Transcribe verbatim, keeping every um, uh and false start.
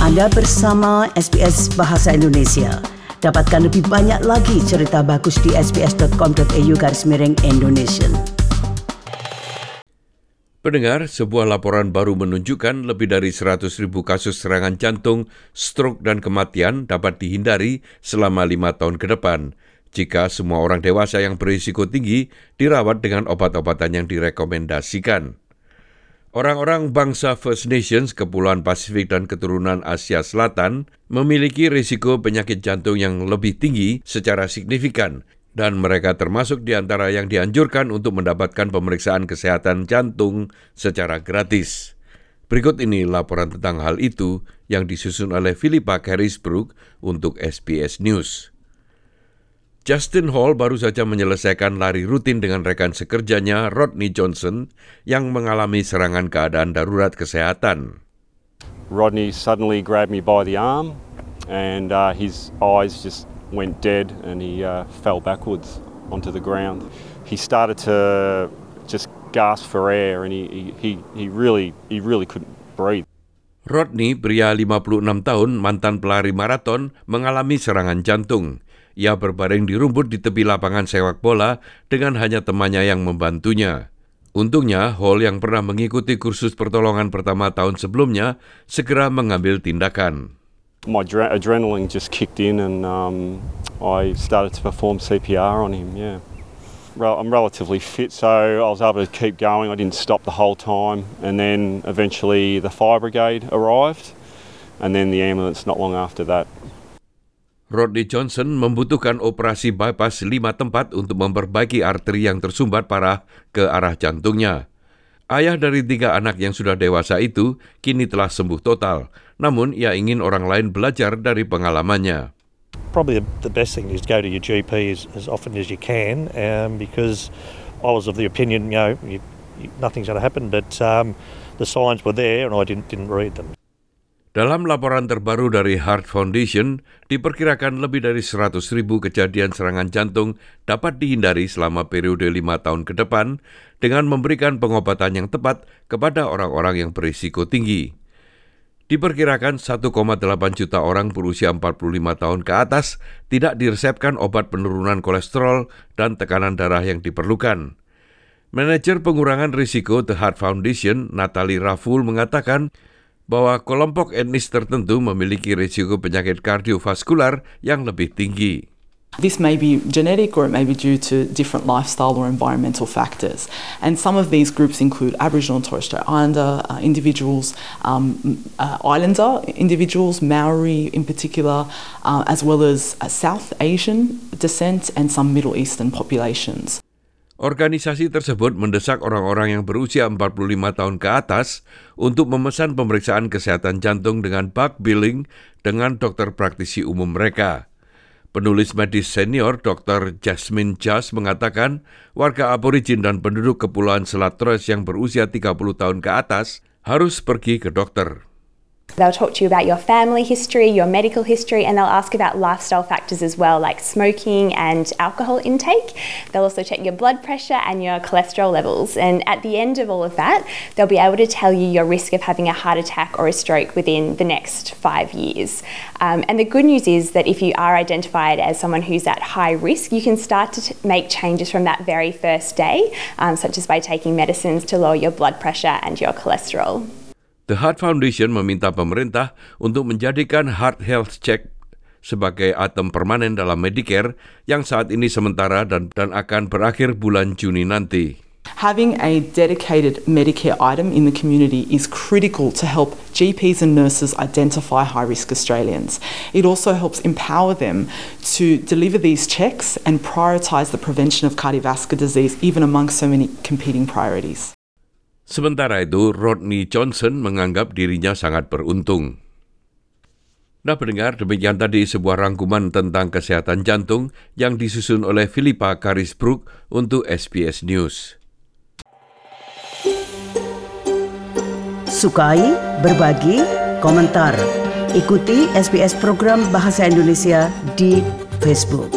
Anda bersama S B S Bahasa Indonesia. Dapatkan lebih banyak lagi cerita bagus di sbs.com.au garis miring Indonesia. Pendengar, sebuah laporan baru menunjukkan lebih dari seratus ribu kasus serangan jantung, stroke dan kematian dapat dihindari selama lima tahun ke depan jika semua orang dewasa yang berisiko tinggi dirawat dengan obat-obatan yang direkomendasikan. Orang-orang bangsa First Nations, Kepulauan Pasifik dan keturunan Asia Selatan memiliki risiko penyakit jantung yang lebih tinggi secara signifikan dan mereka termasuk di antara yang dianjurkan untuk mendapatkan pemeriksaan kesehatan jantung secara gratis. Berikut ini laporan tentang hal itu yang disusun oleh Philippa Carisbrook untuk S B S News. Justin Hall baru saja menyelesaikan lari rutin dengan rekan sekerjanya Rodney Johnson yang mengalami serangan keadaan darurat kesehatan. Rodney suddenly grabbed me by the arm and uh, his eyes just went dead and he uh, fell backwards onto the ground. He started to just gasp for air and he, he, he, really, he really couldn't breathe. Rodney, pria lima puluh enam tahun, mantan pelari maraton, mengalami serangan jantung. Ia berbaring di rumput di tepi lapangan sepak bola dengan hanya temannya yang membantunya. Untungnya, Hall yang pernah mengikuti kursus pertolongan pertama tahun sebelumnya segera mengambil tindakan. My adre- adrenaline just kicked in and um, I started to perform C P R on him, yeah. Well, I'm relatively fit, so I was able to keep going. I didn't stop the whole time. And then eventually the fire brigade arrived and then the ambulance not long after that. Rodney Johnson membutuhkan operasi bypass lima tempat untuk memperbaiki arteri yang tersumbat parah ke arah jantungnya. Ayah dari tiga anak yang sudah dewasa itu kini telah sembuh total, namun ia ingin orang lain belajar dari pengalamannya. Probably the best thing is go to your G P as, as often as you can, um, because I was of the opinion, you know, you, you, nothing's going to happen, but um, the signs were there and I didn't, didn't read them. Dalam laporan terbaru dari Heart Foundation, diperkirakan lebih dari seratus ribu kejadian serangan jantung dapat dihindari selama periode lima tahun ke depan dengan memberikan pengobatan yang tepat kepada orang-orang yang berisiko tinggi. Diperkirakan satu koma delapan juta orang berusia empat puluh lima tahun ke atas tidak diresepkan obat penurunan kolesterol dan tekanan darah yang diperlukan. Manajer pengurangan risiko The Heart Foundation, Natalie Raful, mengatakan bahwa kelompok etnis tertentu memiliki risiko penyakit kardiovaskular yang lebih tinggi. This may be genetic or it may be due to different lifestyle or environmental factors. And some of these groups include Aboriginal and Torres Strait Islander uh, individuals, um, uh, Islander individuals, Maori in particular, uh, as well as uh, South Asian descent and some Middle Eastern populations. Organisasi tersebut mendesak orang-orang yang berusia empat puluh lima tahun ke atas untuk memesan pemeriksaan kesehatan jantung dengan bulk billing dengan dokter praktisi umum mereka. Penulis medis senior Doktor Jasmine Jas mengatakan warga aborigin dan penduduk Kepulauan Selat Torres yang berusia tiga puluh tahun ke atas harus pergi ke dokter. They'll talk to you about your family history, your medical history, and they'll ask about lifestyle factors as well, like smoking and alcohol intake. They'll also check your blood pressure and your cholesterol levels. And at the end of all of that, they'll be able to tell you your risk of having a heart attack or a stroke within the next five years. Um, and the good news is that if you are identified as someone who's at high risk, you can start to t- make changes from that very first day, um, such as by taking medicines to lower your blood pressure and your cholesterol. The Heart Foundation meminta pemerintah untuk menjadikan Heart Health Check sebagai item permanen dalam Medicare yang saat ini sementara dan, dan akan berakhir bulan Juni nanti. Having a dedicated Medicare item in the community is critical to help G Ps and nurses identify high-risk Australians. It also helps empower them to deliver these checks and prioritise the prevention of cardiovascular disease even amongst so many competing priorities. Sementara itu, Rodney Johnson menganggap dirinya sangat beruntung. Nah, pendengar, demikian tadi sebuah rangkuman tentang kesehatan jantung yang disusun oleh Philippa Carisbrook untuk S B S News. Sukai, berbagi, komentar. Ikuti S B S program Bahasa Indonesia di Facebook.